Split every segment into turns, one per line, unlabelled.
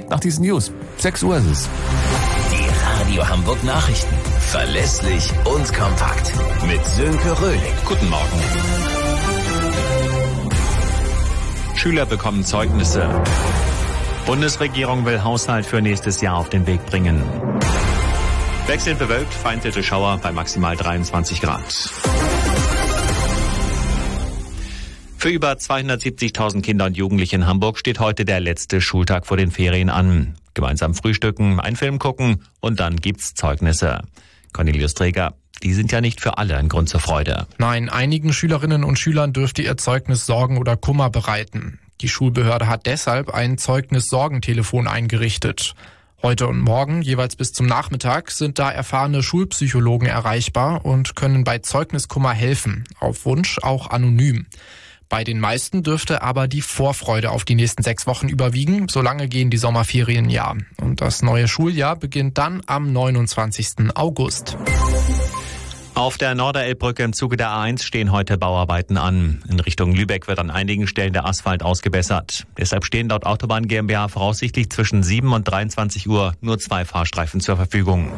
nach diesen News. 6 Uhr ist es.
Die Radio Hamburg Nachrichten. Verlässlich und kompakt. Mit Sönke Röhling.
Guten Morgen. Schüler bekommen Zeugnisse. Bundesregierung will Haushalt für nächstes Jahr auf den Weg bringen. Wechselnd bewölkt, vereinzelte Schauer bei maximal 23 Grad. Für über 270.000 Kinder und Jugendliche in Hamburg steht heute der letzte Schultag vor den Ferien an. Gemeinsam frühstücken, einen Film gucken und dann gibt's Zeugnisse. Cornelius Träger, die sind ja nicht für alle ein Grund zur Freude.
Nein, einigen Schülerinnen und Schülern dürfte ihr Zeugnis Sorgen oder Kummer bereiten. Die Schulbehörde hat deshalb ein Zeugnis-Sorgentelefon eingerichtet. Heute und morgen, jeweils bis zum Nachmittag, sind da erfahrene Schulpsychologen erreichbar und können bei Zeugniskummer helfen, auf Wunsch auch anonym. Bei den meisten dürfte aber die Vorfreude auf die nächsten 6 Wochen überwiegen. Solange gehen die Sommerferien ja. Und das neue Schuljahr beginnt dann am 29. August.
Auf der Norderelbbrücke im Zuge der A1 stehen heute Bauarbeiten an. In Richtung Lübeck wird an einigen Stellen der Asphalt ausgebessert. Deshalb stehen laut Autobahn GmbH voraussichtlich zwischen 7 und 23 Uhr nur 2 Fahrstreifen zur Verfügung.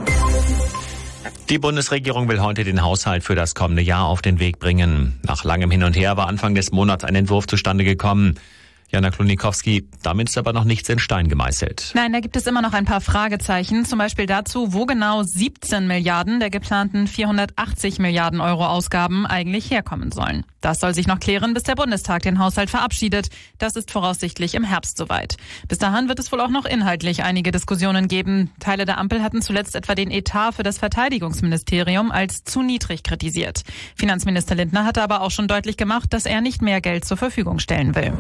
Die Bundesregierung will heute den Haushalt für das kommende Jahr auf den Weg bringen. Nach langem Hin und Her war Anfang des Monats ein Entwurf zustande gekommen. Jana Klonikowski, damit ist aber noch nichts in Stein gemeißelt.
Nein, da gibt es immer noch ein paar Fragezeichen. Zum Beispiel dazu, wo genau 17 Milliarden der geplanten 480 Milliarden Euro Ausgaben eigentlich herkommen sollen. Das soll sich noch klären, bis der Bundestag den Haushalt verabschiedet. Das ist voraussichtlich im Herbst soweit. Bis dahin wird es wohl auch noch inhaltlich einige Diskussionen geben. Teile der Ampel hatten zuletzt etwa den Etat für das Verteidigungsministerium als zu niedrig kritisiert. Finanzminister Lindner hatte aber auch schon deutlich gemacht, dass er nicht mehr Geld zur Verfügung stellen will.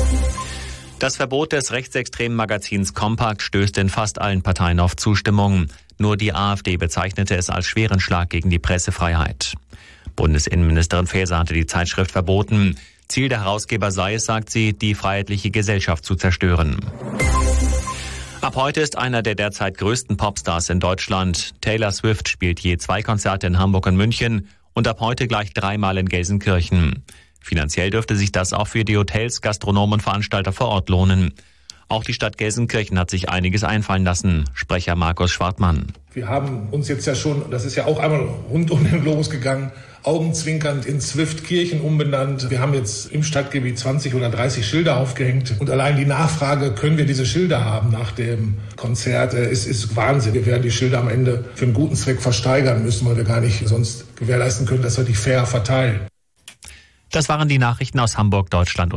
Das Verbot des rechtsextremen Magazins Kompakt stößt in fast allen Parteien auf Zustimmung. Nur die AfD bezeichnete es als schweren Schlag gegen die Pressefreiheit. Bundesinnenministerin Faeser hatte die Zeitschrift verboten. Ziel der Herausgeber sei es, sagt sie, die freiheitliche Gesellschaft zu zerstören. Ab heute ist einer der derzeit größten Popstars in Deutschland. Taylor Swift spielt je 2 Konzerte in Hamburg und München und ab heute gleich 3-mal in Gelsenkirchen. Finanziell dürfte sich das auch für die Hotels, Gastronomen und Veranstalter vor Ort lohnen. Auch die Stadt Gelsenkirchen hat sich einiges einfallen lassen. Sprecher Markus Schwartmann.
Wir haben uns jetzt ja schon, das ist ja auch einmal rund um den Globus gegangen, augenzwinkernd in Swift-Kirchen umbenannt. Wir haben jetzt im Stadtgebiet 20 oder 30 Schilder aufgehängt. Und allein die Nachfrage, können wir diese Schilder haben nach dem Konzert, ist Wahnsinn. Wir werden die Schilder am Ende für einen guten Zweck versteigern müssen, weil wir gar nicht sonst gewährleisten können, dass wir die fair verteilen.
Das waren die Nachrichten aus Hamburg, Deutschland.